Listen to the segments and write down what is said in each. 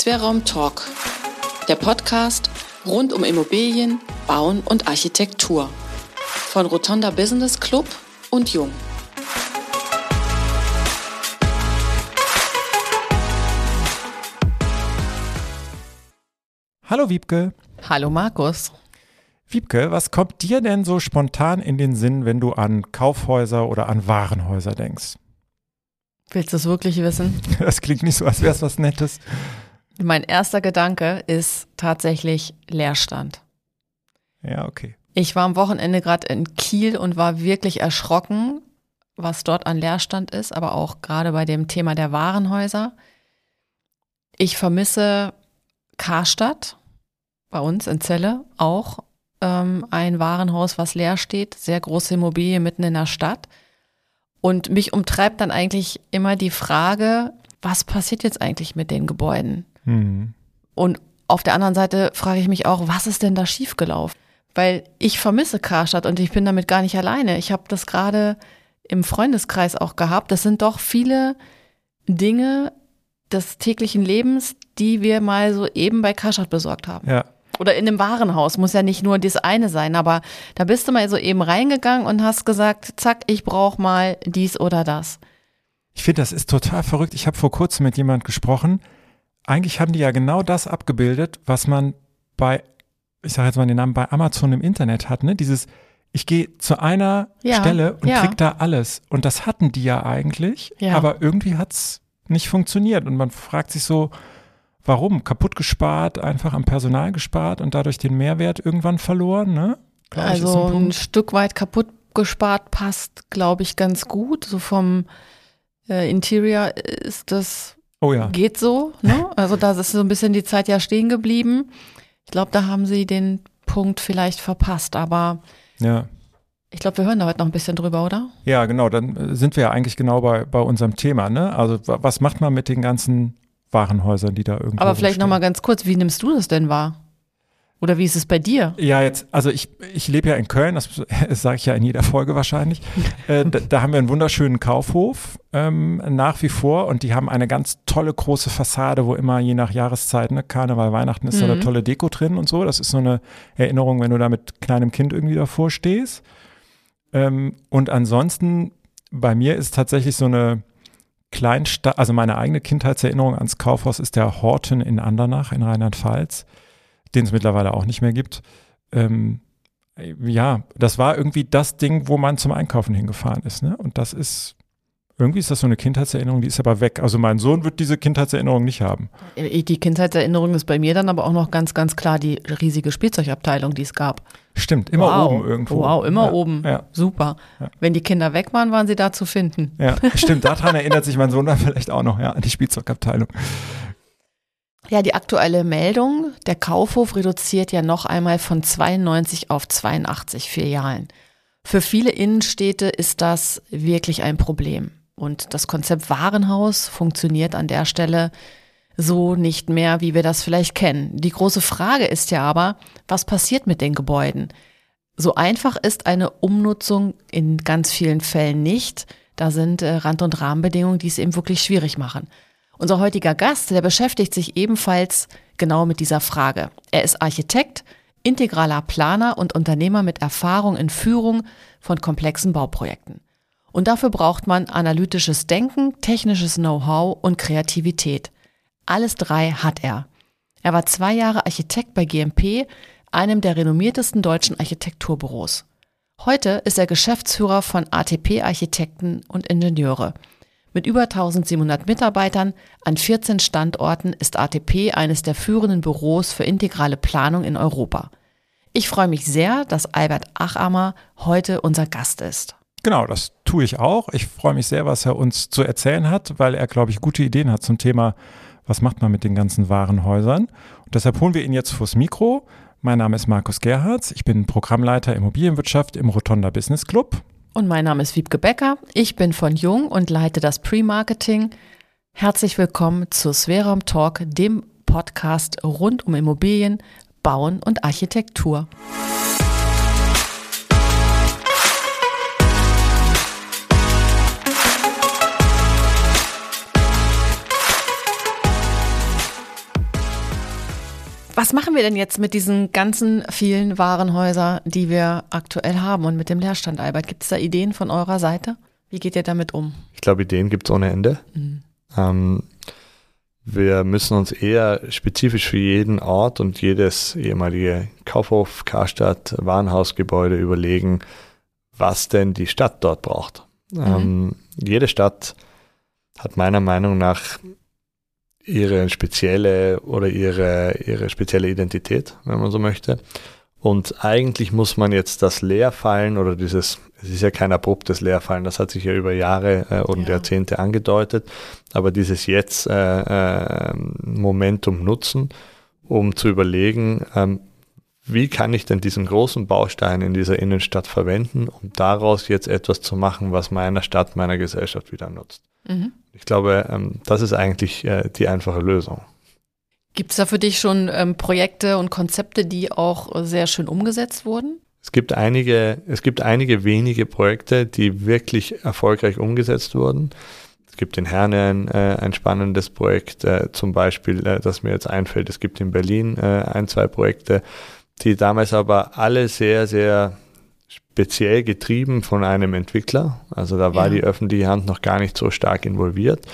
Sphärraum Talk, der Podcast rund um Immobilien, Bauen und Architektur von Rotonda Business Club und Jung. Hallo Wiebke. Hallo Markus. Wiebke, was kommt dir denn so spontan in den Sinn, wenn du an Kaufhäuser oder an Warenhäuser denkst? Willst du es wirklich wissen? Das klingt nicht so, als wäre es was Nettes. Mein erster Gedanke ist tatsächlich Leerstand. Ja, okay. Ich war am Wochenende gerade in Kiel und war wirklich erschrocken, was dort an Leerstand ist, aber auch gerade bei dem Thema der Warenhäuser. Ich vermisse Karstadt, bei uns in Celle auch ein Warenhaus, was leer steht, sehr große Immobilie mitten in der Stadt. Und mich umtreibt dann eigentlich immer die Frage, was passiert jetzt eigentlich mit den Gebäuden? Und auf der anderen Seite frage ich mich auch, was ist denn da schiefgelaufen? Weil ich vermisse Karstadt und ich bin damit gar nicht alleine. Ich habe das gerade im Freundeskreis auch gehabt. Das sind doch viele Dinge des täglichen Lebens, die wir mal so eben bei Karstadt besorgt haben. Ja. Oder in einem Warenhaus, muss ja nicht nur das eine sein, aber da bist du mal so eben reingegangen und hast gesagt, zack, ich brauche mal dies oder das. Ich finde, das ist total verrückt. Ich habe vor kurzem mit jemand gesprochen. Eigentlich haben die ja genau das abgebildet, was man bei, ich sage jetzt mal den Namen, bei Amazon im Internet hat, ne? Dieses, ich gehe zu einer Stelle und krieg da alles. Und das hatten die ja eigentlich, aber irgendwie hat's nicht funktioniert. Und man fragt sich so, warum? Kaputt gespart, einfach am Personal gespart und dadurch den Mehrwert irgendwann verloren, ne? Also ein Stück weit kaputt gespart passt, glaube ich, ganz gut. So vom Interior ist das, geht so, ne? Also da ist so ein bisschen die Zeit ja stehen geblieben. Ich glaube, da haben sie den Punkt vielleicht verpasst, aber ich glaube, wir hören da heute noch ein bisschen drüber, oder? Ja, genau, dann sind wir ja eigentlich genau bei unserem Thema, ne? Also was macht man mit den ganzen Warenhäusern, die da irgendwo Aber vielleicht nochmal ganz kurz, wie nimmst du das denn wahr? Oder wie ist es bei dir? Ja, also ich lebe ja in Köln, das sage ich ja in jeder Folge wahrscheinlich. Da haben wir einen wunderschönen Kaufhof nach wie vor und die haben eine ganz tolle große Fassade, wo immer je nach Jahreszeit, ne, Karneval, Weihnachten ist da eine tolle Deko drin und so. Das ist so eine Erinnerung, wenn du da mit kleinem Kind irgendwie davor stehst. Und ansonsten, bei mir ist tatsächlich so eine Kleinstadt, also meine eigene Kindheitserinnerung ans Kaufhaus ist der Horten in Andernach in Rheinland-Pfalz, den es mittlerweile auch nicht mehr gibt. Das war irgendwie das Ding, wo man zum Einkaufen hingefahren ist, ne? Und irgendwie ist das so eine Kindheitserinnerung, die ist aber weg. Also mein Sohn wird diese Kindheitserinnerung nicht haben. Die Kindheitserinnerung ist bei mir dann aber auch noch ganz, ganz klar die riesige Spielzeugabteilung, die es gab. Stimmt, immer oben irgendwo. Wow, immer oben. Ja. Super. Ja. Wenn die Kinder weg waren, waren sie da zu finden. Ja, stimmt. Daran erinnert sich mein Sohn dann vielleicht auch noch, an die Spielzeugabteilung. Ja, die aktuelle Meldung, der Kaufhof reduziert ja noch einmal von 92 auf 82 Filialen. Für viele Innenstädte ist das wirklich ein Problem. Und das Konzept Warenhaus funktioniert an der Stelle so nicht mehr, wie wir das vielleicht kennen. Die große Frage ist ja aber, was passiert mit den Gebäuden? So einfach ist eine Umnutzung in ganz vielen Fällen nicht. Da sind Rand- und Rahmenbedingungen, die es eben wirklich schwierig machen. Unser heutiger Gast, der beschäftigt sich ebenfalls genau mit dieser Frage. Er ist Architekt, integraler Planer und Unternehmer mit Erfahrung in Führung von komplexen Bauprojekten. Und dafür braucht man analytisches Denken, technisches Know-how und Kreativität. Alles drei hat er. Er war 2 Jahre Architekt bei GMP, einem der renommiertesten deutschen Architekturbüros. Heute ist er Geschäftsführer von ATP Architekten und Ingenieure. Mit über 1700 Mitarbeitern an 14 Standorten ist ATP eines der führenden Büros für integrale Planung in Europa. Ich freue mich sehr, dass Albert Achammer heute unser Gast ist. Genau, das tue ich auch. Ich freue mich sehr, was er uns zu erzählen hat, weil er, glaube ich, gute Ideen hat zum Thema, was macht man mit den ganzen Warenhäusern. Und deshalb holen wir ihn jetzt vors Mikro. Mein Name ist Markus Gerhards. Ich bin Programmleiter Immobilienwirtschaft im Rotonda Business Club. Und mein Name ist Wiebke Becker. Ich bin von Jung und leite das Pre-Marketing. Herzlich willkommen zu Sphärraum Talk, dem Podcast rund um Immobilien, Bauen und Architektur. Was machen wir denn jetzt mit diesen ganzen vielen Warenhäusern, die wir aktuell haben und mit dem Leerstand, Albert? Gibt es da Ideen von eurer Seite? Wie geht ihr damit um? Ich glaube, Ideen gibt es ohne Ende. Wir müssen uns eher spezifisch für jeden Ort und jedes ehemalige Kaufhof, Karstadt, Warenhausgebäude überlegen, was denn die Stadt dort braucht. Jede Stadt hat meiner Meinung nach ihre spezielle Identität, wenn man so möchte. Und eigentlich muss man jetzt das Leerfallen oder es ist ja kein abruptes Leerfallen, das hat sich ja über Jahre und Jahrzehnte angedeutet, aber dieses jetzt Momentum nutzen, um zu überlegen, wie kann ich denn diesen großen Baustein in dieser Innenstadt verwenden, um daraus jetzt etwas zu machen, was meiner Stadt, meiner Gesellschaft wieder nutzt. Ich glaube, das ist eigentlich die einfache Lösung. Gibt es da für dich schon Projekte und Konzepte, die auch sehr schön umgesetzt wurden? Es gibt einige wenige Projekte, die wirklich erfolgreich umgesetzt wurden. Es gibt in Herne ein spannendes Projekt, zum Beispiel, das mir jetzt einfällt. Es gibt in Berlin 2 Projekte, die damals aber alle sehr, sehr speziell getrieben von einem Entwickler. Also da war die öffentliche Hand noch gar nicht so stark involviert.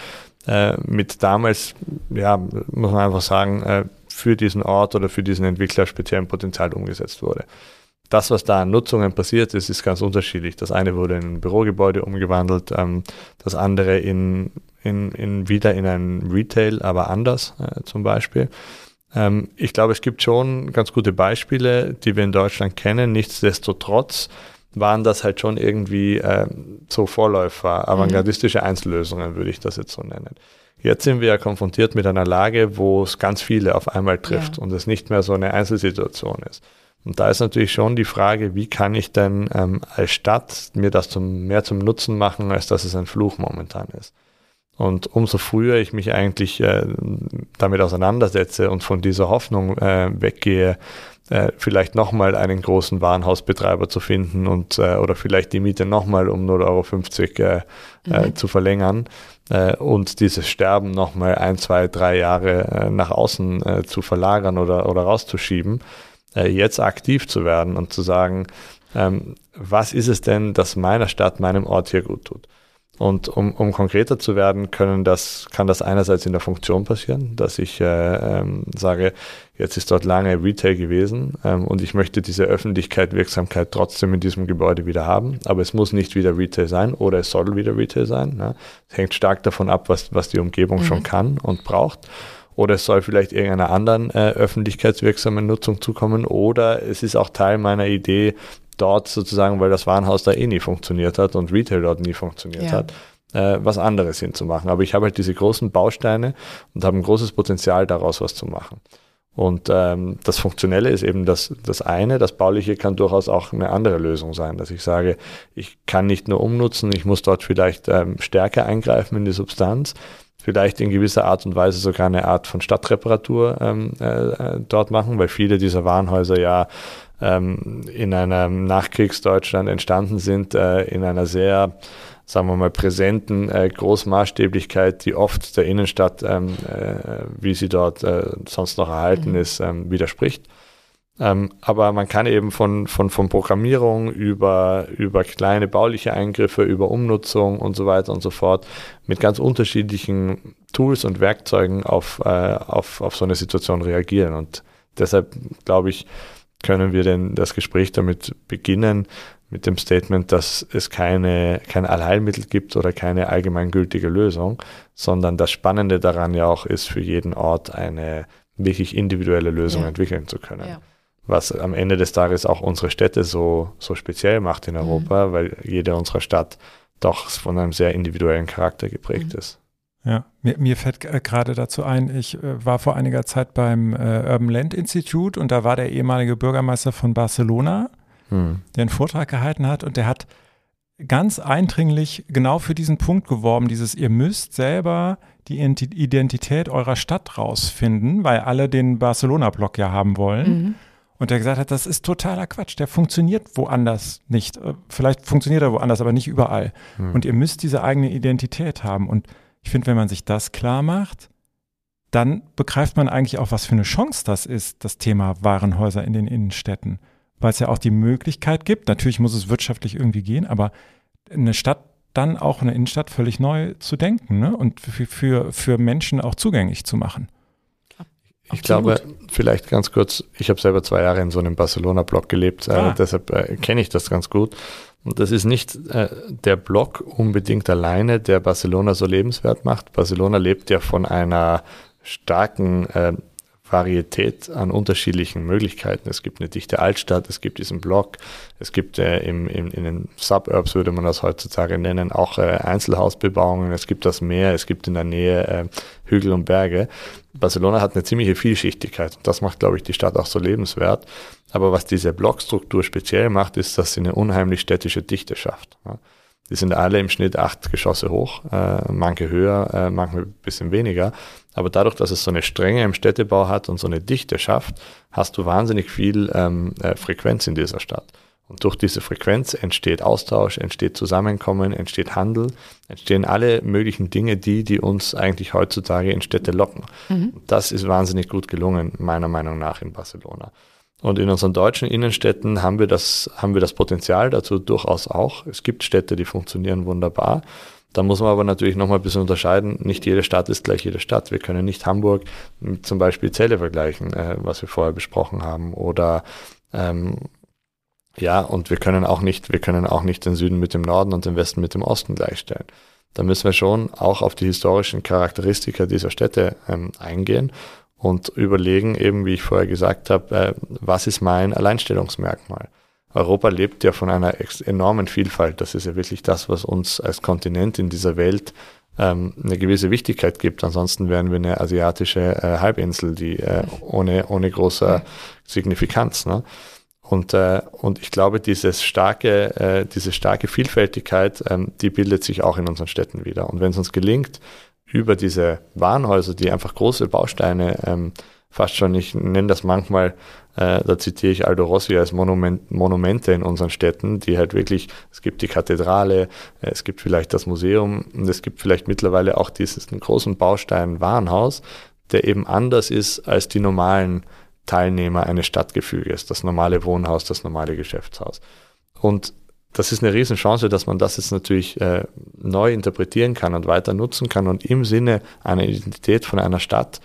Mit damals, muss man einfach sagen, für diesen Ort oder für diesen Entwickler speziellen Potenzial umgesetzt wurde. Das, was da an Nutzungen passiert ist, ist ganz unterschiedlich. Das eine wurde in ein Bürogebäude umgewandelt, das andere wieder in ein Retail, aber anders zum Beispiel. Ich glaube, es gibt schon ganz gute Beispiele, die wir in Deutschland kennen. Nichtsdestotrotz waren das halt schon irgendwie so Vorläufer, avantgardistische Einzellösungen, würde ich das jetzt so nennen. Jetzt sind wir ja konfrontiert mit einer Lage, wo es ganz viele auf einmal trifft und es nicht mehr so eine Einzelsituation ist. Und da ist natürlich schon die Frage, wie kann ich denn als Stadt mir das mehr zum Nutzen machen, als dass es ein Fluch momentan ist. Und umso früher ich mich eigentlich damit auseinandersetze und von dieser Hoffnung weggehe, vielleicht nochmal einen großen Warenhausbetreiber zu finden und oder vielleicht die Miete nochmal um 0,50 € zu verlängern und dieses Sterben nochmal 1, 2, 3 Jahre nach außen zu verlagern oder rauszuschieben, jetzt aktiv zu werden und zu sagen, was ist es denn, das meiner Stadt, meinem Ort hier gut tut? Und um konkreter zu werden, kann das einerseits in der Funktion passieren, dass ich sage, jetzt ist dort lange Retail gewesen und ich möchte diese Öffentlichkeit, trotzdem in diesem Gebäude wieder haben, aber es muss nicht wieder Retail sein oder es soll wieder Retail sein. Ne? Es hängt stark davon ab, was die Umgebung schon kann und braucht. Oder es soll vielleicht irgendeiner anderen öffentlichkeitswirksamen Nutzung zukommen oder es ist auch Teil meiner Idee, dort sozusagen, weil das Warenhaus da nie funktioniert hat und Retail dort nie funktioniert hat, was anderes hinzumachen. Aber ich habe halt diese großen Bausteine und habe ein großes Potenzial, daraus was zu machen. Und das Funktionelle ist eben das eine, das Bauliche kann durchaus auch eine andere Lösung sein, dass ich sage, ich kann nicht nur umnutzen, ich muss dort vielleicht stärker eingreifen in die Substanz, vielleicht in gewisser Art und Weise sogar eine Art von Stadtreparatur dort machen, weil viele dieser Warenhäuser in einem Nachkriegsdeutschland entstanden sind, in einer sehr, sagen wir mal, präsenten Großmaßstäblichkeit, die oft der Innenstadt, wie sie dort sonst noch erhalten ist, widerspricht. Aber man kann eben von Programmierung über kleine bauliche Eingriffe, über Umnutzung und so weiter und so fort mit ganz unterschiedlichen Tools und Werkzeugen auf so eine Situation reagieren. Und deshalb, glaube ich, können wir denn das Gespräch damit beginnen, mit dem Statement, dass es kein Allheilmittel gibt oder keine allgemeingültige Lösung, sondern das Spannende daran ja auch ist, für jeden Ort eine wirklich individuelle Lösung entwickeln zu können. Ja. Was am Ende des Tages auch unsere Städte so speziell macht in Europa, weil jede unserer Stadt doch von einem sehr individuellen Charakter geprägt ist. Ja, mir fällt gerade dazu ein, ich war vor einiger Zeit beim Urban Land Institute und da war der ehemalige Bürgermeister von Barcelona, der einen Vortrag gehalten hat und der hat ganz eindringlich genau für diesen Punkt geworben, ihr müsst selber die Identität eurer Stadt rausfinden, weil alle den Barcelona-Block ja haben wollen. Und der gesagt hat, das ist totaler Quatsch, der funktioniert woanders nicht. Vielleicht funktioniert er woanders, aber nicht überall. Und ihr müsst diese eigene Identität haben und ich finde, wenn man sich das klar macht, dann begreift man eigentlich auch, was für eine Chance das ist, das Thema Warenhäuser in den Innenstädten. Weil es ja auch die Möglichkeit gibt, natürlich muss es wirtschaftlich irgendwie gehen, aber eine Stadt dann auch eine Innenstadt völlig neu zu denken, ne? Und für Menschen auch zugänglich zu machen. Ich glaube, vielleicht ganz kurz, ich habe selber 2 Jahre in so einem Barcelona-Block gelebt, deshalb kenne ich das ganz gut. Und das ist nicht der Block unbedingt alleine, der Barcelona so lebenswert macht. Barcelona lebt ja von einer starken Varietät an unterschiedlichen Möglichkeiten. Es gibt eine dichte Altstadt, es gibt diesen Block, es gibt in den Suburbs, würde man das heutzutage nennen, auch Einzelhausbebauungen, es gibt das Meer, es gibt in der Nähe Hügel und Berge. Barcelona hat eine ziemliche Vielschichtigkeit und das macht, glaube ich, die Stadt auch so lebenswert. Aber was diese Blockstruktur speziell macht, ist, dass sie eine unheimlich städtische Dichte schafft. Die sind alle im Schnitt 8 Geschosse hoch, manche höher, manche ein bisschen weniger. Aber dadurch, dass es so eine Strenge im Städtebau hat und so eine Dichte schafft, hast du wahnsinnig viel Frequenz in dieser Stadt. Und durch diese Frequenz entsteht Austausch, entsteht Zusammenkommen, entsteht Handel, entstehen alle möglichen Dinge, die uns eigentlich heutzutage in Städte locken. Das ist wahnsinnig gut gelungen, meiner Meinung nach, in Barcelona. Und in unseren deutschen Innenstädten haben wir das Potenzial dazu durchaus auch. Es gibt Städte, die funktionieren wunderbar. Da muss man aber natürlich nochmal ein bisschen unterscheiden. Nicht jede Stadt ist gleich jede Stadt. Wir können nicht Hamburg mit zum Beispiel Celle vergleichen, was wir vorher besprochen haben. Oder und wir können auch nicht den Süden mit dem Norden und den Westen mit dem Osten gleichstellen. Da müssen wir schon auch auf die historischen Charakteristika dieser Städte eingehen und überlegen, eben wie ich vorher gesagt habe, was ist mein Alleinstellungsmerkmal? Europa lebt ja von einer enormen Vielfalt. Das ist ja wirklich das, was uns als Kontinent in dieser Welt eine gewisse Wichtigkeit gibt. Ansonsten wären wir eine asiatische Halbinsel, die ohne große Signifikanz. Ne? Und ich glaube, diese starke Vielfältigkeit, die bildet sich auch in unseren Städten wieder. Und wenn es uns gelingt, über diese Warenhäuser, die einfach große Bausteine fast schon, ich nenne das manchmal, da zitiere ich Aldo Rossi, als Monumente in unseren Städten, die halt wirklich, es gibt die Kathedrale, es gibt vielleicht das Museum und es gibt vielleicht mittlerweile auch diesen großen Baustein Warenhaus, der eben anders ist als die normalen Teilnehmer eines Stadtgefüges, das normale Wohnhaus, das normale Geschäftshaus. Und das ist eine Riesenchance, dass man das jetzt natürlich neu interpretieren kann und weiter nutzen kann und im Sinne einer Identität von einer Stadt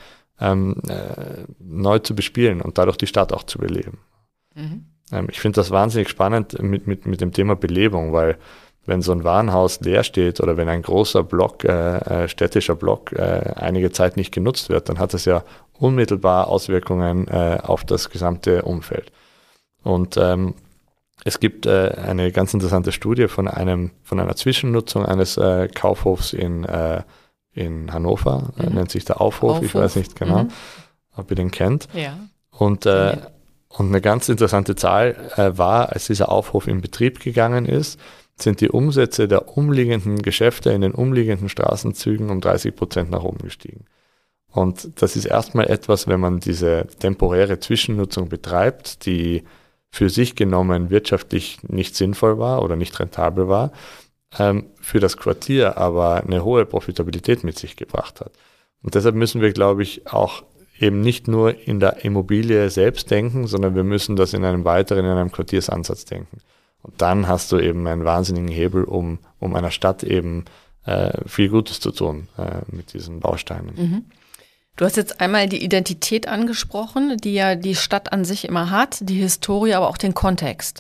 neu zu bespielen und dadurch die Stadt auch zu beleben. Ich finde das wahnsinnig spannend mit dem Thema Belebung, weil wenn so ein Warenhaus leer steht oder wenn ein großer Block, städtischer Block einige Zeit nicht genutzt wird, dann hat das ja unmittelbar Auswirkungen auf das gesamte Umfeld. Und es gibt eine ganz interessante Studie von einer Zwischennutzung eines Kaufhofs in Hannover, nennt sich der Aufhof, ich weiß nicht genau, ob ihr den kennt. Ja. Und eine ganz interessante Zahl war, als dieser Aufhof in Betrieb gegangen ist, sind die Umsätze der umliegenden Geschäfte in den umliegenden Straßenzügen um 30% nach oben gestiegen. Und das ist erstmal etwas, wenn man diese temporäre Zwischennutzung betreibt, die für sich genommen wirtschaftlich nicht sinnvoll war oder nicht rentabel war, für das Quartier aber eine hohe Profitabilität mit sich gebracht hat. Und deshalb müssen wir, glaube ich, auch eben nicht nur in der Immobilie selbst denken, sondern wir müssen das in einem Quartiersansatz denken. Und dann hast du eben einen wahnsinnigen Hebel, um einer Stadt eben viel Gutes zu tun mit diesen Bausteinen. Du hast jetzt einmal die Identität angesprochen, die ja die Stadt an sich immer hat, die Historie, aber auch den Kontext.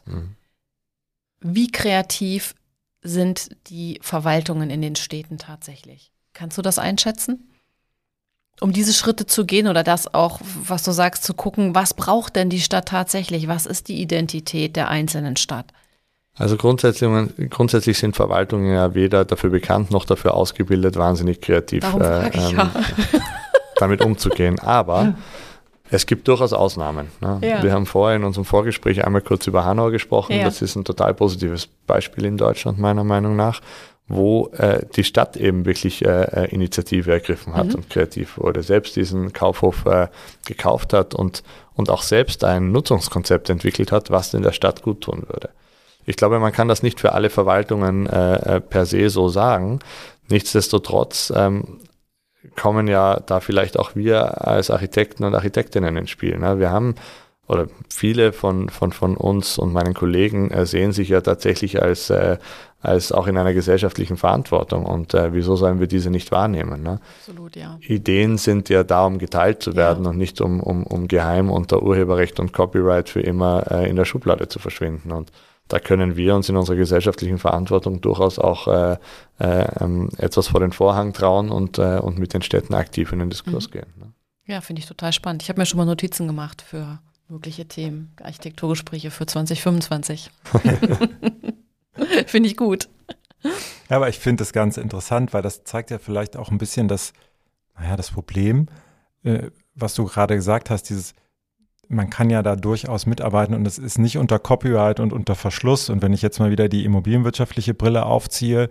Wie kreativ sind die Verwaltungen in den Städten tatsächlich? Kannst du das einschätzen? Um diese Schritte zu gehen oder das auch, was du sagst, zu gucken, was braucht denn die Stadt tatsächlich? Was ist die Identität der einzelnen Stadt? Also grundsätzlich sind Verwaltungen ja weder dafür bekannt noch dafür ausgebildet, wahnsinnig kreativ damit umzugehen. Aber es gibt durchaus Ausnahmen. Ne? Ja. Wir haben vorher in unserem Vorgespräch einmal kurz über Hanau gesprochen. Ja. Das ist ein total positives Beispiel in Deutschland, meiner Meinung nach, wo die Stadt eben wirklich Initiative ergriffen hat und kreativ wurde, selbst diesen Kaufhof gekauft hat und auch selbst ein Nutzungskonzept entwickelt hat, was denn der Stadt gut tun würde. Ich glaube, man kann das nicht für alle Verwaltungen per se so sagen. Nichtsdestotrotz kommen ja da vielleicht auch wir als Architekten und Architektinnen ins Spiel. Ne? Wir haben, oder viele von uns und meinen Kollegen sehen sich ja tatsächlich als auch in einer gesellschaftlichen Verantwortung. Und wieso sollen wir diese nicht wahrnehmen? Ne? Absolut, ja. Ideen sind ja da, um geteilt zu werden und nicht um geheim unter Urheberrecht und Copyright für immer in der Schublade zu verschwinden. Und da können wir uns in unserer gesellschaftlichen Verantwortung durchaus auch etwas vor den Vorhang trauen und mit den Städten aktiv in den Diskurs gehen. Ne? Ja, finde ich total spannend. Ich habe mir schon mal Notizen gemacht für mögliche Themen, Architekturgespräche für 2025. Finde ich gut. Ja, aber ich finde das ganz interessant, weil das zeigt ja vielleicht auch ein bisschen das Problem, was du gerade gesagt hast, man kann ja da durchaus mitarbeiten und es ist nicht unter Copyright und unter Verschluss. Und wenn ich jetzt mal wieder die immobilienwirtschaftliche Brille aufziehe,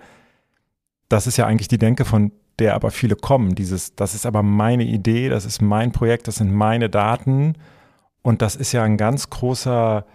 das ist ja eigentlich die Denke, von der aber viele kommen. Das ist aber meine Idee, das ist mein Projekt, das sind meine Daten. Und das ist ja ein ganz großer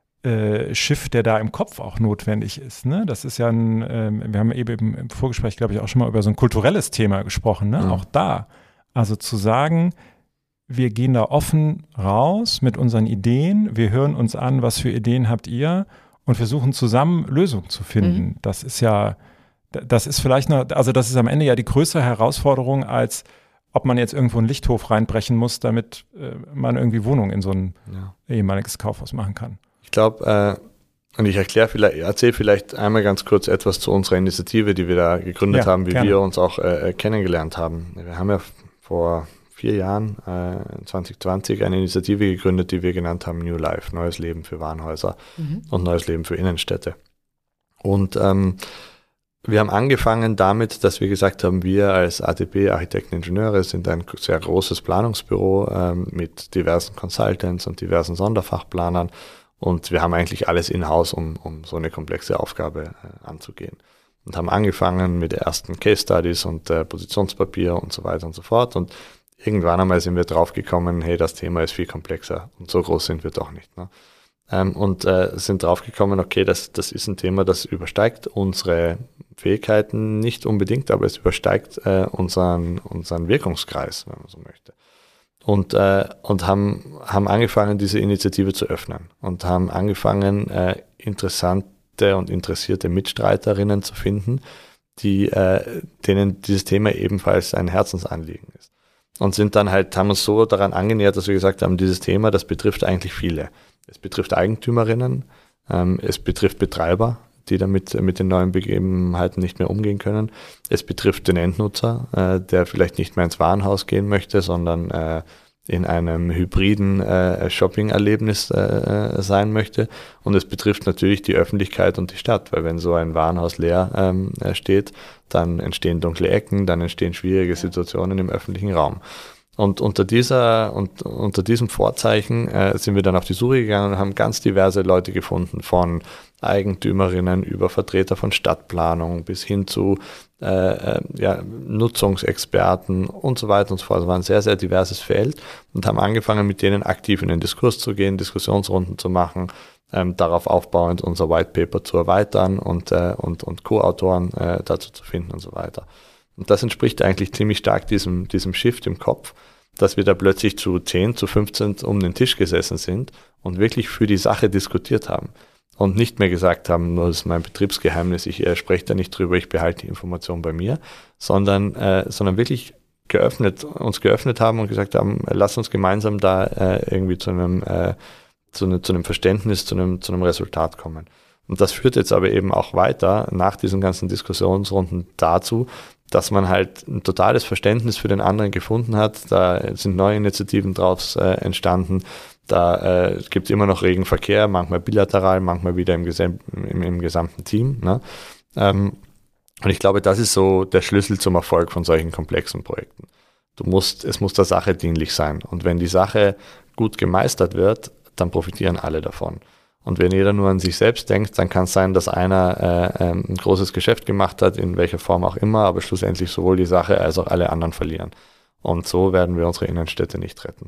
Shift, der da im Kopf auch notwendig ist. Ne? Das ist ja wir haben eben im Vorgespräch, glaube ich, auch schon mal über so ein kulturelles Thema gesprochen. Ne? Auch da. Also zu sagen, wir gehen da offen raus mit unseren Ideen, wir hören uns an, was für Ideen habt ihr und versuchen zusammen Lösungen zu finden. Das ist vielleicht noch, also das ist am Ende ja die größere Herausforderung, als ob man jetzt irgendwo einen Lichthof reinbrechen muss, damit man irgendwie Wohnungen in so ein ehemaliges Kaufhaus machen kann. Ich glaube, und ich erzähle vielleicht einmal ganz kurz etwas zu unserer Initiative, die wir da gegründet haben, wie gerne. wir uns auch kennengelernt haben. Wir haben ja vor 4 Jahren, 2020, eine Initiative gegründet, die wir genannt haben New Life, neues Leben für Warenhäuser und neues Leben für Innenstädte. Und wir haben angefangen damit, dass wir gesagt haben, wir als ATB, Architekten Ingenieure, sind ein sehr großes Planungsbüro mit diversen Consultants und diversen Sonderfachplanern und wir haben eigentlich alles in-house, um so eine komplexe Aufgabe anzugehen. Und haben angefangen mit ersten Case Studies und Positionspapier und so weiter und so fort und irgendwann einmal sind wir draufgekommen, hey, das Thema ist viel komplexer und so groß sind wir doch nicht. Ne? Und sind draufgekommen, okay, das ist ein Thema, das übersteigt unsere Fähigkeiten nicht unbedingt, aber es übersteigt unseren Wirkungskreis, wenn man so möchte. Und haben angefangen, diese Initiative zu öffnen und haben angefangen, interessante und interessierte Mitstreiterinnen zu finden, denen dieses Thema ebenfalls ein Herzensanliegen ist. Und haben uns so daran angenähert, dass wir gesagt haben, dieses Thema, das betrifft eigentlich viele. Es betrifft Eigentümerinnen, es betrifft Betreiber, die damit mit den neuen Begebenheiten nicht mehr umgehen können. Es betrifft den Endnutzer, der vielleicht nicht mehr ins Warenhaus gehen möchte, sondern in einem hybriden Shopping-Erlebnis sein möchte. Und es betrifft natürlich die Öffentlichkeit und die Stadt, weil wenn so ein Warenhaus leer steht, dann entstehen dunkle Ecken, dann entstehen schwierige Situationen im öffentlichen Raum. Und unter diesem Vorzeichen sind wir dann auf die Suche gegangen und haben ganz diverse Leute gefunden, von Eigentümerinnen über Vertreter von Stadtplanung bis hin zu Nutzungsexperten und so weiter und so fort. Es war ein sehr, sehr diverses Feld und haben angefangen, mit denen aktiv in den Diskurs zu gehen, Diskussionsrunden zu machen, darauf aufbauend unser White Paper zu erweitern und Co-Autoren dazu zu finden und so weiter. Und das entspricht eigentlich ziemlich stark diesem Shift im Kopf, dass wir da plötzlich zu 10, zu 15 um den Tisch gesessen sind und wirklich für die Sache diskutiert haben. Und nicht mehr gesagt haben, nur das ist mein Betriebsgeheimnis, ich spreche da nicht drüber, ich behalte die Information bei mir, sondern wirklich uns geöffnet haben und gesagt haben, lass uns gemeinsam da irgendwie zu einem Verständnis, zu einem Resultat kommen. Und das führt jetzt aber eben auch weiter nach diesen ganzen Diskussionsrunden dazu, dass man halt ein totales Verständnis für den anderen gefunden hat. Da sind neue Initiativen draus entstanden. Da gibt es immer noch regen Verkehr, manchmal bilateral, manchmal wieder im gesamten Team. Ne? Und ich glaube, das ist so der Schlüssel zum Erfolg von solchen komplexen Projekten. Es muss der Sache dienlich sein. Und wenn die Sache gut gemeistert wird, dann profitieren alle davon. Und wenn jeder nur an sich selbst denkt, dann kann es sein, dass einer ein großes Geschäft gemacht hat, in welcher Form auch immer, aber schlussendlich sowohl die Sache als auch alle anderen verlieren. Und so werden wir unsere Innenstädte nicht retten.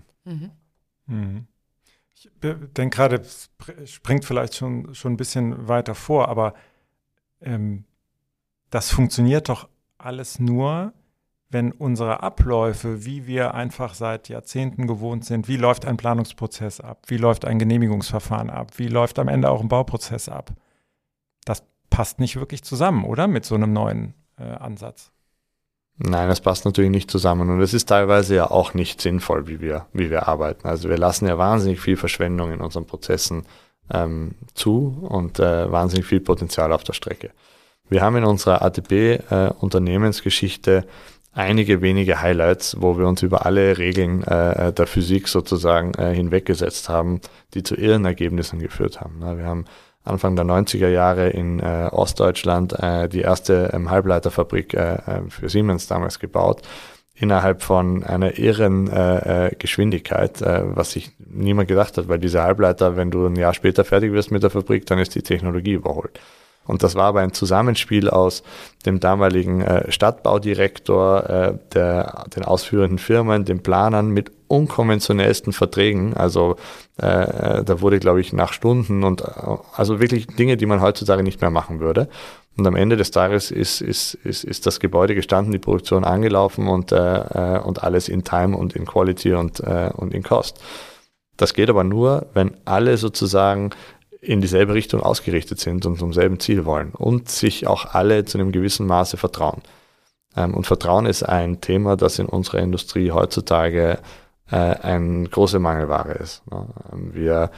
Ich denke gerade, es springt vielleicht schon ein bisschen weiter vor, aber das funktioniert doch alles nur, wenn unsere Abläufe, wie wir einfach seit Jahrzehnten gewohnt sind, wie läuft ein Planungsprozess ab, wie läuft ein Genehmigungsverfahren ab, wie läuft am Ende auch ein Bauprozess ab, das passt nicht wirklich zusammen, oder? Mit so einem neuen Ansatz. Nein, das passt natürlich nicht zusammen und es ist teilweise ja auch nicht sinnvoll, wie wir arbeiten. Also wir lassen ja wahnsinnig viel Verschwendung in unseren Prozessen zu und wahnsinnig viel Potenzial auf der Strecke. Wir haben in unserer ATP-Unternehmensgeschichte einige wenige Highlights, wo wir uns über alle Regeln der Physik sozusagen hinweggesetzt haben, die zu irren Ergebnissen geführt haben. Wir haben Anfang der 90er Jahre in Ostdeutschland die erste Halbleiterfabrik für Siemens damals gebaut, innerhalb von einer irren Geschwindigkeit, was sich niemand gedacht hat, weil diese Halbleiter, wenn du ein Jahr später fertig wirst mit der Fabrik, dann ist die Technologie überholt. Und das war aber ein Zusammenspiel aus dem damaligen Stadtbaudirektor, den ausführenden Firmen, den Planern mit unkonventionellsten Verträgen. Also da wurde, glaube ich, nach Stunden und also wirklich Dinge, die man heutzutage nicht mehr machen würde. Und am Ende des Tages ist das Gebäude gestanden, die Produktion angelaufen und alles in Time und in Quality und in Cost. Das geht aber nur, wenn alle sozusagen in dieselbe Richtung ausgerichtet sind und zum selben Ziel wollen und sich auch alle zu einem gewissen Maße vertrauen. Und Vertrauen ist ein Thema, das in unserer Industrie heutzutage eine große Mangelware ist. Wir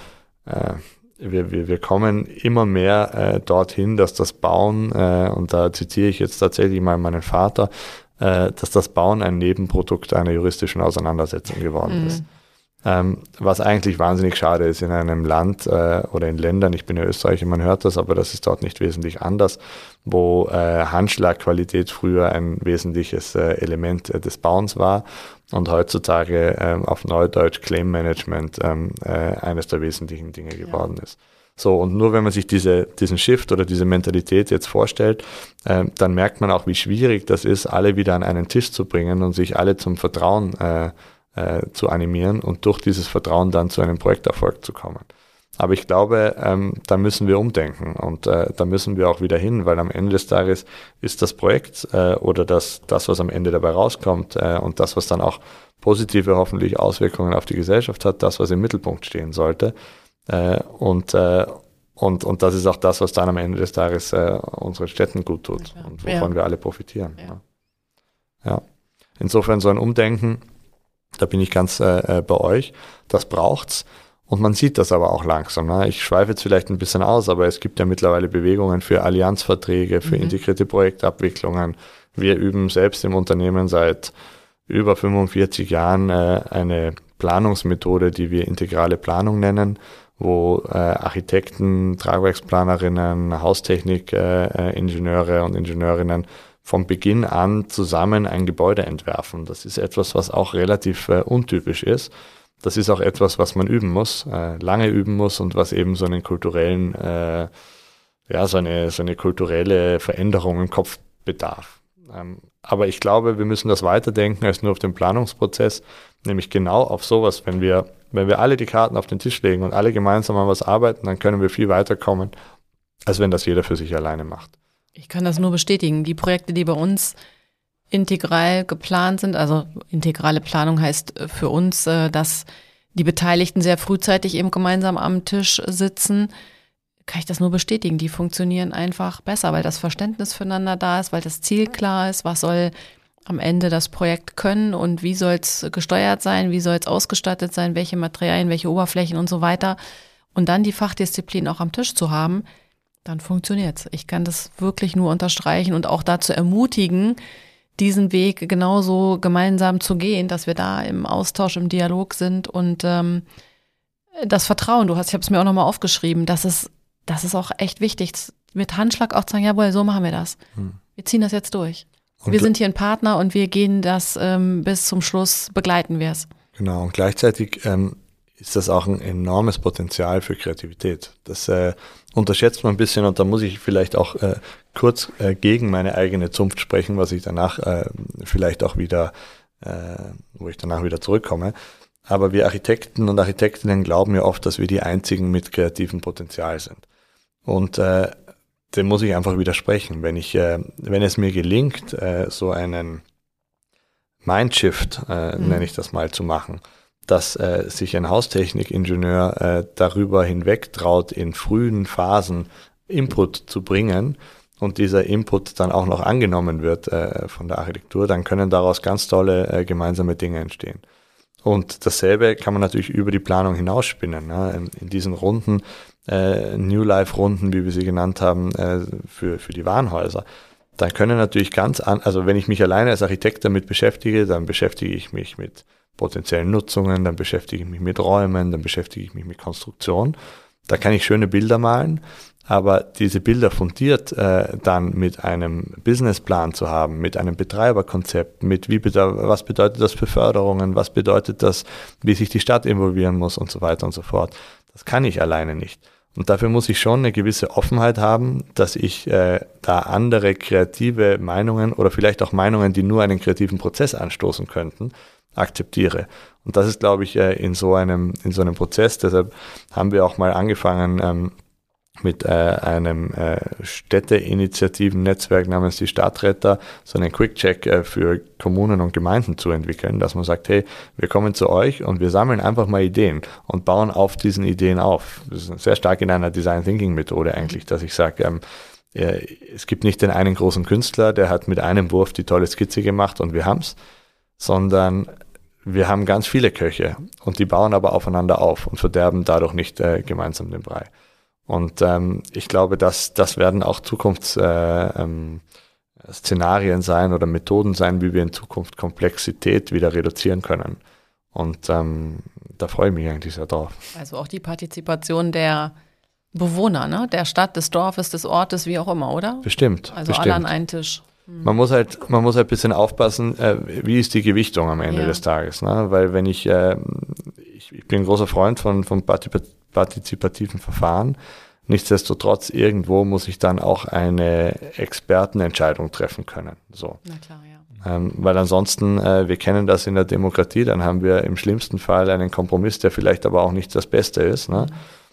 kommen immer mehr dorthin, dass das Bauen, und da zitiere ich jetzt tatsächlich mal meinen Vater, dass das Bauen ein Nebenprodukt einer juristischen Auseinandersetzung geworden ist. Was eigentlich wahnsinnig schade ist in einem Land oder in Ländern, ich bin ja Österreicher, man hört das, aber das ist dort nicht wesentlich anders, wo Handschlagqualität früher ein wesentliches Element des Bauens war und heutzutage auf Neudeutsch Claim Management eines der wesentlichen Dinge geworden ist. So, und nur wenn man sich diesen Shift oder diese Mentalität jetzt vorstellt, dann merkt man auch, wie schwierig das ist, alle wieder an einen Tisch zu bringen und sich alle zum Vertrauen zu animieren und durch dieses Vertrauen dann zu einem Projekterfolg zu kommen. Aber ich glaube, da müssen wir umdenken und da müssen wir auch wieder hin, weil am Ende des Tages ist das Projekt oder das, was am Ende dabei rauskommt und das, was dann auch positive hoffentlich Auswirkungen auf die Gesellschaft hat, das, was im Mittelpunkt stehen sollte. Und das ist auch das, was dann am Ende des Tages unseren Städten gut tut und wovon wir alle profitieren. Ja. Insofern so ein Umdenken, da bin ich ganz bei euch. Das braucht's. Und man sieht das aber auch langsam. Ne? Ich schweife jetzt vielleicht ein bisschen aus, aber es gibt ja mittlerweile Bewegungen für Allianzverträge, für integrierte Projektabwicklungen. Wir üben selbst im Unternehmen seit über 45 Jahren eine Planungsmethode, die wir integrale Planung nennen, wo Architekten, Tragwerksplanerinnen, Haustechnik-Ingenieure und Ingenieurinnen von Beginn an zusammen ein Gebäude entwerfen. Das ist etwas, was auch relativ untypisch ist. Das ist auch etwas, was man üben muss, lange üben muss und was eben so einen kulturellen, so eine kulturelle Veränderung im Kopf bedarf. Aber ich glaube, wir müssen das weiterdenken als nur auf den Planungsprozess, nämlich genau auf sowas. Wenn wir alle die Karten auf den Tisch legen und alle gemeinsam an was arbeiten, dann können wir viel weiterkommen, als wenn das jeder für sich alleine macht. Ich kann das nur bestätigen. Die Projekte, die bei uns integral geplant sind, also integrale Planung heißt für uns, dass die Beteiligten sehr frühzeitig eben gemeinsam am Tisch sitzen, kann ich das nur bestätigen. Die funktionieren einfach besser, weil das Verständnis füreinander da ist, weil das Ziel klar ist, was soll am Ende das Projekt können und wie soll es gesteuert sein, wie soll es ausgestattet sein, welche Materialien, welche Oberflächen und so weiter. Und dann die Fachdisziplin auch am Tisch zu haben, dann funktioniert's. Ich kann das wirklich nur unterstreichen und auch dazu ermutigen, diesen Weg genauso gemeinsam zu gehen, dass wir da im Austausch, im Dialog sind und das Vertrauen, ich habe es mir auch nochmal aufgeschrieben, das ist auch echt wichtig, mit Handschlag auch zu sagen, jawohl, so machen wir das. Wir ziehen das jetzt durch. Und wir sind hier ein Partner und wir gehen das bis zum Schluss, begleiten wir es. Genau, und gleichzeitig ist das auch ein enormes Potenzial für Kreativität. Das unterschätzt man ein bisschen und da muss ich vielleicht auch kurz gegen meine eigene Zunft sprechen, was ich danach vielleicht auch wieder, wo ich danach wieder zurückkomme. Aber wir Architekten und Architektinnen glauben ja oft, dass wir die einzigen mit kreativem Potenzial sind. Und dem muss ich einfach widersprechen. Wenn es mir gelingt, so einen Mindshift, nenne ich das mal, zu machen, dass sich ein Haustechnikingenieur darüber hinweg traut, in frühen Phasen Input zu bringen und dieser Input dann auch noch angenommen wird von der Architektur, dann können daraus ganz tolle gemeinsame Dinge entstehen. Und dasselbe kann man natürlich über die Planung hinausspinnen. Ne? In diesen Runden, New Life-Runden, wie wir sie genannt haben, für die Warenhäuser. Da können natürlich also wenn ich mich alleine als Architekt damit beschäftige, dann beschäftige ich mich mit potenziellen Nutzungen, dann beschäftige ich mich mit Räumen, dann beschäftige ich mich mit Konstruktion. Da kann ich schöne Bilder malen, aber diese Bilder fundiert dann mit einem Businessplan zu haben, mit einem Betreiberkonzept, mit was bedeutet das für Förderungen, was bedeutet das, wie sich die Stadt involvieren muss und so weiter und so fort. Das kann ich alleine nicht. Und dafür muss ich schon eine gewisse Offenheit haben, dass ich da andere kreative Meinungen oder vielleicht auch Meinungen, die nur einen kreativen Prozess anstoßen könnten, akzeptiere. Und das ist, glaube ich, in so einem Prozess. Deshalb haben wir auch mal angefangen, mit einem Städteinitiativen-Netzwerk namens die Stadtretter so einen Quick-Check für Kommunen und Gemeinden zu entwickeln, dass man sagt, hey, wir kommen zu euch und wir sammeln einfach mal Ideen und bauen auf diesen Ideen auf. Das ist sehr stark in einer Design-Thinking-Methode eigentlich, dass ich sage, es gibt nicht den einen großen Künstler, der hat mit einem Wurf die tolle Skizze gemacht und wir haben's, sondern wir haben ganz viele Köche und die bauen aber aufeinander auf und verderben dadurch nicht gemeinsam den Brei. Und ich glaube, das werden auch Zukunftsszenarien sein oder Methoden sein, wie wir in Zukunft Komplexität wieder reduzieren können. Und da freue ich mich eigentlich sehr drauf. Also auch die Partizipation der Bewohner, ne? Der Stadt, des Dorfes, des Ortes, wie auch immer, oder? Bestimmt. Also alle an einen Tisch. Man muss halt ein bisschen aufpassen, wie ist die Gewichtung am Ende des Tages. Ne? Weil wenn ich bin ein großer Freund von partizipativen Verfahren. Nichtsdestotrotz, irgendwo muss ich dann auch eine Expertenentscheidung treffen können. So. Na klar, ja. Weil ansonsten, wir kennen das in der Demokratie, dann haben wir im schlimmsten Fall einen Kompromiss, der vielleicht aber auch nicht das Beste ist. Ne?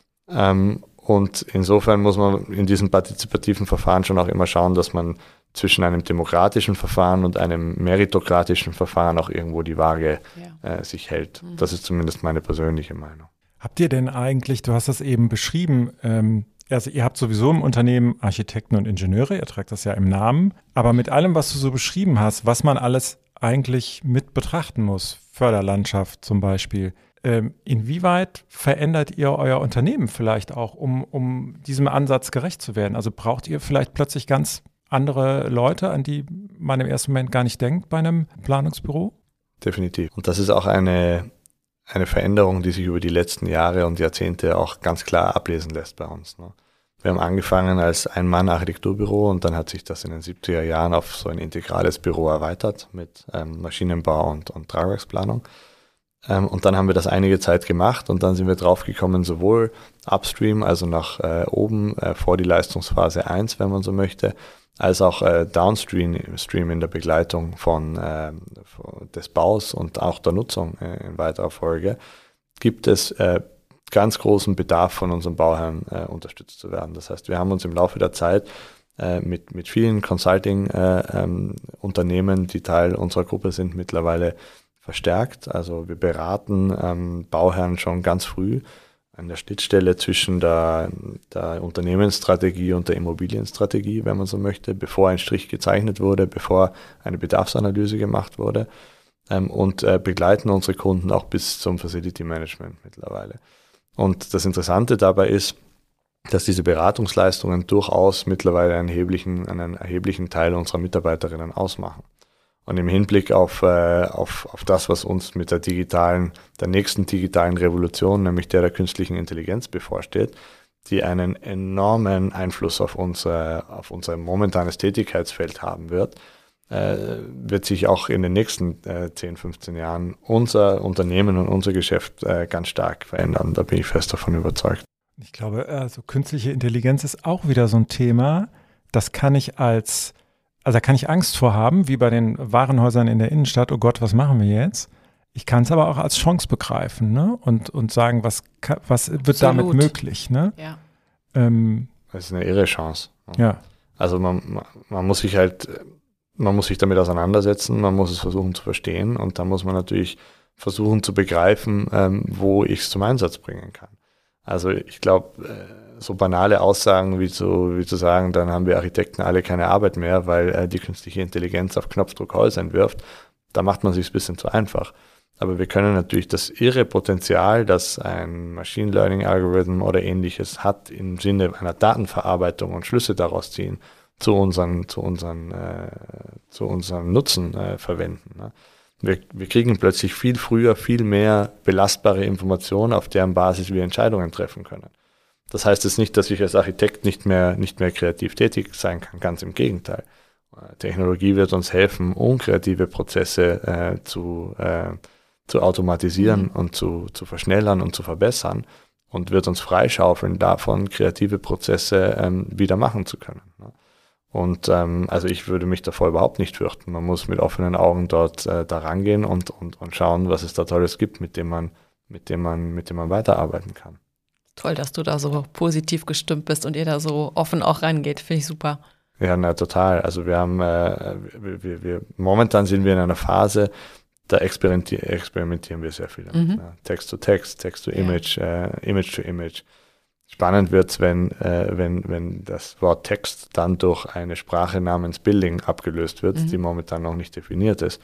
Und insofern muss man in diesem partizipativen Verfahren schon auch immer schauen, dass man zwischen einem demokratischen Verfahren und einem meritokratischen Verfahren auch irgendwo die Waage sich hält. Das ist zumindest meine persönliche Meinung. Habt ihr denn eigentlich, du hast das eben beschrieben, also ihr habt sowieso im Unternehmen Architekten und Ingenieure, ihr tragt das ja im Namen, aber mit allem, was du so beschrieben hast, was man alles eigentlich mit betrachten muss, Förderlandschaft zum Beispiel, inwieweit verändert ihr euer Unternehmen vielleicht auch, um diesem Ansatz gerecht zu werden? Also braucht ihr vielleicht plötzlich ganz andere Leute, an die man im ersten Moment gar nicht denkt bei einem Planungsbüro? Definitiv. Und das ist auch eine Veränderung, die sich über die letzten Jahre und Jahrzehnte auch ganz klar ablesen lässt bei uns. Ne? Wir haben angefangen als Ein-Mann-Architekturbüro und dann hat sich das in den 70er Jahren auf so ein integrales Büro erweitert mit Maschinenbau und Tragwerksplanung. Und dann haben wir das einige Zeit gemacht und dann sind wir draufgekommen, sowohl upstream, also nach oben vor die Leistungsphase 1, wenn man so möchte, als auch downstream in der Begleitung des Baus und auch der Nutzung in weiterer Folge, gibt es ganz großen Bedarf von unseren Bauherren unterstützt zu werden. Das heißt, wir haben uns im Laufe der Zeit mit vielen Consulting-Unternehmen, die Teil unserer Gruppe sind, mittlerweile verstärkt. Also wir beraten Bauherren schon ganz früh an der Schnittstelle zwischen der Unternehmensstrategie und der Immobilienstrategie, wenn man so möchte, bevor ein Strich gezeichnet wurde, bevor eine Bedarfsanalyse gemacht wurde, und begleiten unsere Kunden auch bis zum Facility Management mittlerweile. Und das Interessante dabei ist, dass diese Beratungsleistungen durchaus mittlerweile einen erheblichen Teil unserer Mitarbeiterinnen ausmachen. Und im Hinblick auf das, was uns mit der nächsten digitalen Revolution, nämlich der künstlichen Intelligenz bevorsteht, die einen enormen Einfluss auf unser momentanes Tätigkeitsfeld haben wird sich auch in den nächsten 10, 15 Jahren unser Unternehmen und unser Geschäft ganz stark verändern. Da bin ich fest davon überzeugt. Ich glaube, also künstliche Intelligenz ist auch wieder so ein Thema, das kann ich da kann ich Angst vor haben, wie bei den Warenhäusern in der Innenstadt, oh Gott, was machen wir jetzt? Ich kann es aber auch als Chance begreifen, ne? Und sagen, was wird damit möglich, ne? Ja. Das ist eine irre Chance. Ja. Also man muss sich halt man muss sich damit auseinandersetzen, man muss es versuchen zu verstehen und dann muss man natürlich versuchen zu begreifen, wo ich es zum Einsatz bringen kann. Also ich glaube, so banale Aussagen wie zu sagen, dann haben wir Architekten alle keine Arbeit mehr, weil die künstliche Intelligenz auf Knopfdruck Häuser entwirft, da macht man sich ein bisschen zu einfach. Aber wir können natürlich das irre Potenzial, das ein Machine Learning Algorithm oder ähnliches hat, im Sinne einer Datenverarbeitung und Schlüsse daraus ziehen, zu unseren Nutzen verwenden. Ne? Wir kriegen plötzlich viel früher, viel mehr belastbare Informationen, auf deren Basis wir Entscheidungen treffen können. Das heißt jetzt nicht, dass ich als Architekt nicht mehr kreativ tätig sein kann, ganz im Gegenteil. Technologie wird uns helfen, unkreative Prozesse zu automatisieren und zu verschnellern und zu verbessern und wird uns freischaufeln, davon kreative Prozesse wieder machen zu können. Ne? Und also ich würde mich davor überhaupt nicht fürchten. Man muss mit offenen Augen dort da rangehen und schauen, was es da Tolles gibt, mit dem man weiterarbeiten kann. Toll, dass du da so positiv gestimmt bist und ihr da so offen auch rangeht. Finde ich super. Ja, total. Also wir haben momentan sind wir in einer Phase, da experimentieren wir sehr viel damit. Ne? Text to Text, Text to Image, Image to Image. Spannend wird's, wenn das Wort Text dann durch eine Sprache namens Building abgelöst wird, die momentan noch nicht definiert ist.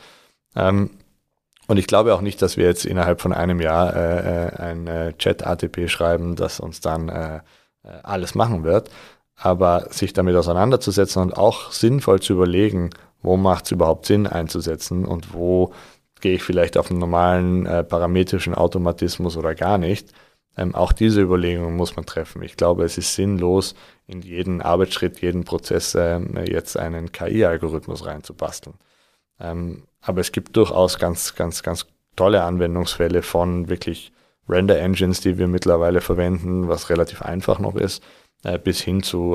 Und ich glaube auch nicht, dass wir jetzt innerhalb von einem Jahr ein Chat-ATP schreiben, das uns dann alles machen wird. Aber sich damit auseinanderzusetzen und auch sinnvoll zu überlegen, wo macht es überhaupt Sinn einzusetzen und wo gehe ich vielleicht auf einen normalen parametrischen Automatismus oder gar nicht. Auch diese Überlegungen muss man treffen. Ich glaube, es ist sinnlos, in jeden Arbeitsschritt, jeden Prozess jetzt einen KI-Algorithmus reinzubasteln. Aber es gibt durchaus ganz, ganz, ganz tolle Anwendungsfälle von wirklich Render-Engines, die wir mittlerweile verwenden, was relativ einfach noch ist, bis hin zu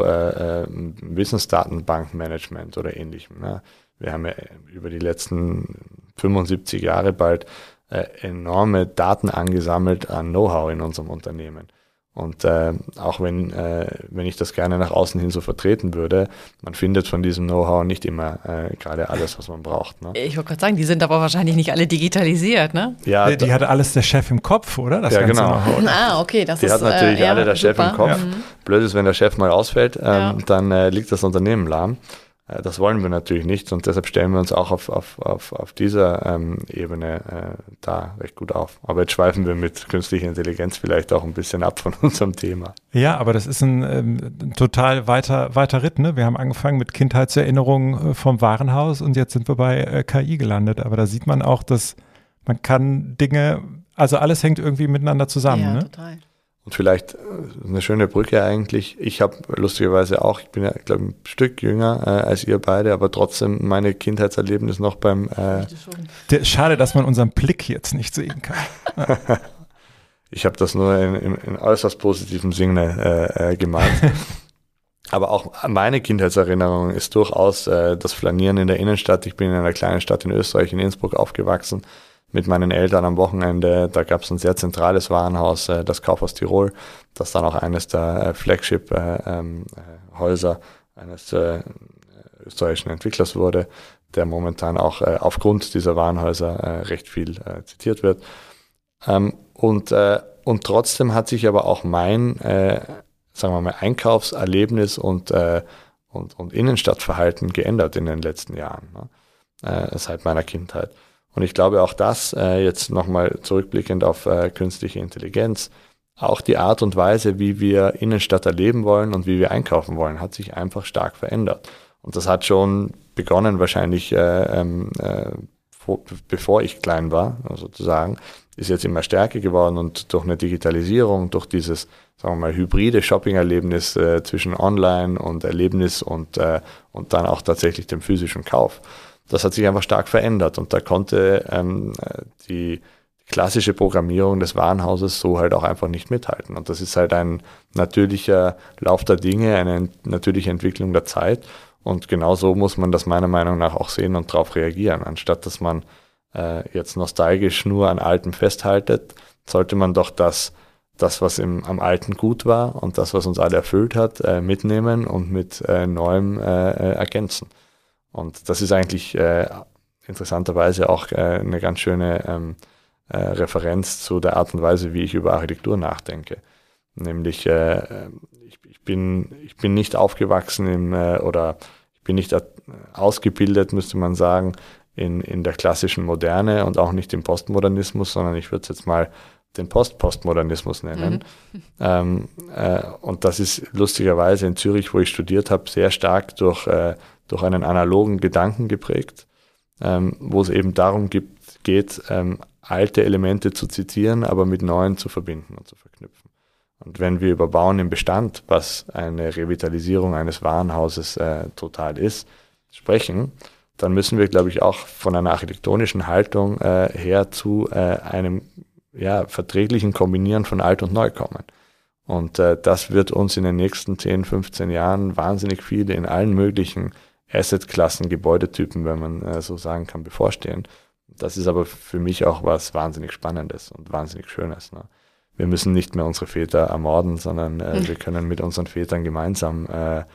Wissensdatenbankmanagement oder ähnlichem. Ne? Wir haben ja über die letzten 75 Jahre bald enorme Daten angesammelt an Know-how in unserem Unternehmen. Und auch wenn ich das gerne nach außen hin so vertreten würde, man findet von diesem Know-how nicht immer gerade alles, was man braucht. Ne? Ich wollte gerade sagen, die sind aber wahrscheinlich nicht alle digitalisiert, ne? Ja, die hat alles der Chef im Kopf, oder? Das ja, ganze genau. Know-how. Okay, das die ist hat natürlich alle der super. Chef im Kopf. Blöd ist, wenn der Chef mal ausfällt, dann liegt das Unternehmen lahm. Das wollen wir natürlich nicht und deshalb stellen wir uns auch auf dieser Ebene da recht gut auf. Aber jetzt schweifen wir mit künstlicher Intelligenz vielleicht auch ein bisschen ab von unserem Thema. Ja, aber das ist ein total weiter Ritt. Ne? Wir haben angefangen mit Kindheitserinnerungen vom Warenhaus und jetzt sind wir bei KI gelandet. Aber da sieht man auch, dass man kann Dinge, also alles hängt irgendwie miteinander zusammen. Ja, ne? total. Und vielleicht eine schöne Brücke eigentlich. Ich habe lustigerweise auch, ich bin ja, glaube ich, ein Stück jünger als ihr beide, aber trotzdem meine Kindheitserlebnis noch beim... Schade, dass man unseren Blick jetzt nicht sehen kann. Ich habe das nur in äußerst positivem Sinne gemacht. Aber auch meine Kindheitserinnerung ist durchaus das Flanieren in der Innenstadt. Ich bin in einer kleinen Stadt in Österreich, in Innsbruck, aufgewachsen. Mit meinen Eltern am Wochenende, da gab es ein sehr zentrales Warenhaus, das Kaufhaus Tirol, das dann auch eines der Flagship-Häuser eines österreichischen Entwicklers wurde, der momentan auch aufgrund dieser Warenhäuser recht viel zitiert wird. Und trotzdem hat sich aber auch mein, sagen wir mal, Einkaufserlebnis und Innenstadtverhalten geändert in den letzten Jahren, ne? Seit meiner Kindheit. Und ich glaube auch das, jetzt nochmal zurückblickend auf künstliche Intelligenz, auch die Art und Weise, wie wir Innenstadt erleben wollen und wie wir einkaufen wollen, hat sich einfach stark verändert. Und das hat schon begonnen wahrscheinlich, bevor ich klein war, sozusagen, ist jetzt immer stärker geworden und durch eine Digitalisierung, durch dieses, sagen wir mal, hybride Shopping-Erlebnis zwischen Online und Erlebnis und dann auch tatsächlich dem physischen Kauf. Das hat sich einfach stark verändert und da konnte die klassische Programmierung des Warenhauses so halt auch einfach nicht mithalten. Und das ist halt ein natürlicher Lauf der Dinge, eine natürliche Entwicklung der Zeit. Und genau so muss man das meiner Meinung nach auch sehen und darauf reagieren. Anstatt dass man jetzt nostalgisch nur an Altem festhaltet, sollte man doch das was am Alten gut war und das, was uns alle erfüllt hat, mitnehmen und mit Neuem ergänzen. Und das ist eigentlich interessanterweise auch eine ganz schöne Referenz zu der Art und Weise, wie ich über Architektur nachdenke. Nämlich, ich bin nicht aufgewachsen oder ich bin nicht ausgebildet, müsste man sagen, in der klassischen Moderne und auch nicht im Postmodernismus, sondern ich würde es jetzt mal den Postmodernismus nennen. Und das ist lustigerweise in Zürich, wo ich studiert habe, sehr stark durch einen analogen Gedanken geprägt, wo es eben darum geht, alte Elemente zu zitieren, aber mit neuen zu verbinden und zu verknüpfen. Und wenn wir über Bauen im Bestand, was eine Revitalisierung eines Warenhauses total ist, sprechen, dann müssen wir, glaube ich, auch von einer architektonischen Haltung her zu einem verträglichen Kombinieren von Alt und Neu kommen. Und das wird uns in den nächsten 10, 15 Jahren wahnsinnig viele in allen möglichen Assetklassen, Gebäudetypen, wenn man so sagen kann, bevorstehen. Das ist aber für mich auch was wahnsinnig Spannendes und wahnsinnig Schönes. Ne? Wir müssen nicht mehr unsere Väter ermorden, sondern wir können mit unseren Vätern gemeinsam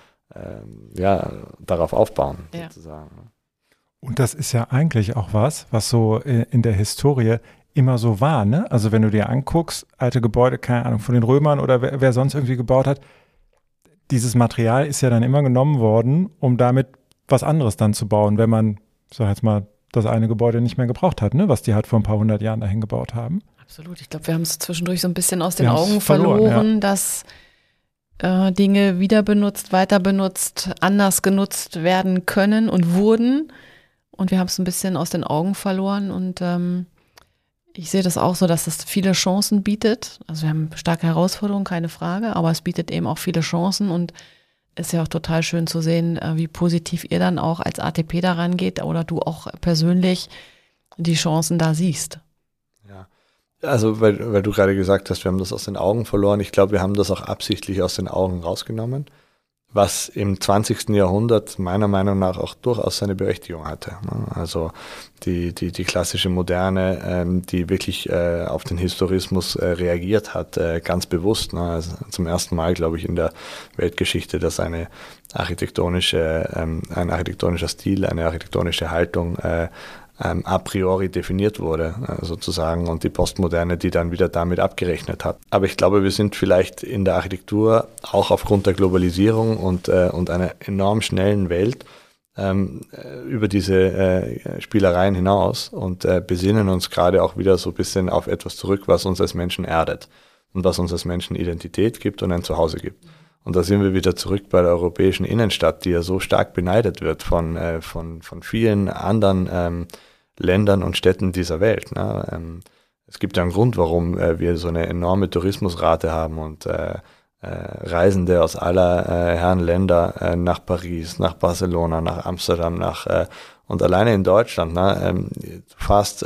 darauf aufbauen, sozusagen. Und das ist ja eigentlich auch was so in der Historie immer so war, ne? Also wenn du dir anguckst, alte Gebäude, keine Ahnung, von den Römern oder wer sonst irgendwie gebaut hat, dieses Material ist ja dann immer genommen worden, um damit was anderes dann zu bauen, wenn man, sag jetzt mal, das eine Gebäude nicht mehr gebraucht hat, ne? Was die halt vor ein paar hundert Jahren dahin gebaut haben. Absolut. Ich glaube, wir haben es zwischendurch so ein bisschen aus den Augen verloren, dass Dinge wieder benutzt, weiter benutzt, anders genutzt werden können und wurden. Und wir haben es ein bisschen aus den Augen verloren. Und ich sehe das auch so, dass das viele Chancen bietet. Also wir haben starke Herausforderungen, keine Frage, aber es bietet eben auch viele Chancen und ist ja auch total schön zu sehen, wie positiv ihr dann auch als ATP da rangeht oder du auch persönlich die Chancen da siehst. Ja, also weil du gerade gesagt hast, wir haben das aus den Augen verloren. Ich glaube, wir haben das auch absichtlich aus den Augen rausgenommen, was im 20. Jahrhundert meiner Meinung nach auch durchaus seine Berechtigung hatte. Also die klassische Moderne, die wirklich auf den Historismus reagiert hat, ganz bewusst. Also zum ersten Mal, glaube ich, in der Weltgeschichte, dass ein architektonischer Stil, eine architektonische Haltung a priori definiert wurde, sozusagen, und die Postmoderne, die dann wieder damit abgerechnet hat. Aber ich glaube, wir sind vielleicht in der Architektur auch aufgrund der Globalisierung und einer enorm schnellen Welt über diese Spielereien hinaus und besinnen uns gerade auch wieder so ein bisschen auf etwas zurück, was uns als Menschen erdet und was uns als Menschen Identität gibt und ein Zuhause gibt. Und da sind wir wieder zurück bei der europäischen Innenstadt, die ja so stark beneidet wird von vielen anderen Ländern und Städten dieser Welt. Ne? Es gibt ja einen Grund, warum wir so eine enorme Tourismusrate haben und Reisende aus aller Herren Länder nach Paris, nach Barcelona, nach Amsterdam, und alleine in Deutschland, ne, du fährst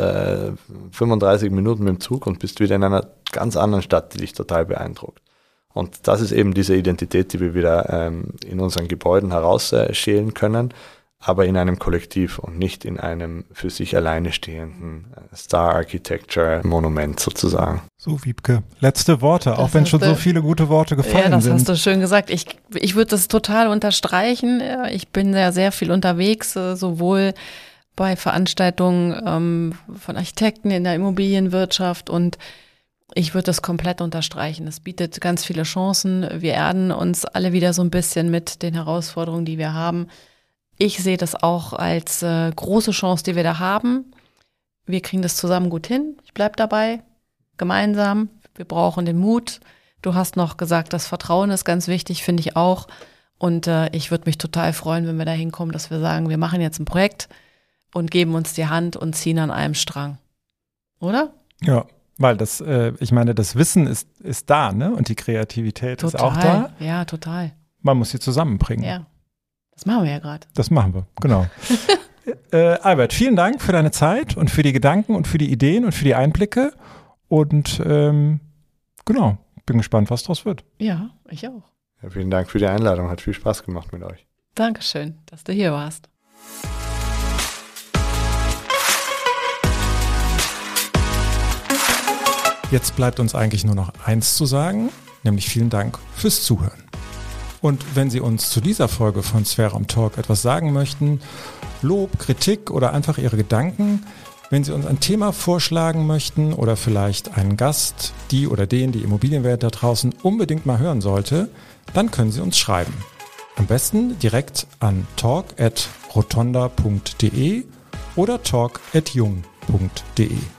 35 Minuten mit dem Zug und bist wieder in einer ganz anderen Stadt, die dich total beeindruckt. Und das ist eben diese Identität, die wir wieder in unseren Gebäuden herausschälen können, aber in einem Kollektiv und nicht in einem für sich alleine stehenden Star Architecture Monument sozusagen. So, Wiebke, letzte Worte, auch wenn schon so viele gute Worte gefallen sind. Ja, das hast du schön gesagt. Ich würde das total unterstreichen. Ich bin ja sehr viel unterwegs, sowohl bei Veranstaltungen von Architekten in der Immobilienwirtschaft, und ich würde das komplett unterstreichen. Es bietet ganz viele Chancen. Wir erden uns alle wieder so ein bisschen mit den Herausforderungen, die wir haben. Ich sehe das auch als große Chance, die wir da haben. Wir kriegen das zusammen gut hin. Ich bleibe dabei, gemeinsam. Wir brauchen den Mut. Du hast noch gesagt, das Vertrauen ist ganz wichtig, finde ich auch. Und ich würde mich total freuen, wenn wir da hinkommen, dass wir sagen, wir machen jetzt ein Projekt und geben uns die Hand und ziehen an einem Strang. Oder? Ja, weil das, ich meine, das Wissen ist da, ne? Und die Kreativität ist auch da. Ja, total. Man muss sie zusammenbringen. Ja. Das machen wir ja gerade. Das machen wir, genau. Albert, vielen Dank für deine Zeit und für die Gedanken und für die Ideen und für die Einblicke. Und genau, bin gespannt, was draus wird. Ja, ich auch. Ja, vielen Dank für die Einladung. Hat viel Spaß gemacht mit euch. Dankeschön, dass du hier warst. Jetzt bleibt uns eigentlich nur noch eins zu sagen, nämlich vielen Dank fürs Zuhören. Und wenn Sie uns zu dieser Folge von Sphäraum Talk etwas sagen möchten Lob, Kritik oder einfach Ihre Gedanken. Wenn Sie uns ein Thema vorschlagen möchten oder vielleicht einen Gast, die oder den die Immobilienwelt da draußen unbedingt mal hören sollte, dann können Sie uns schreiben. Am besten direkt an talk@rotonda.de oder talk@jung.de.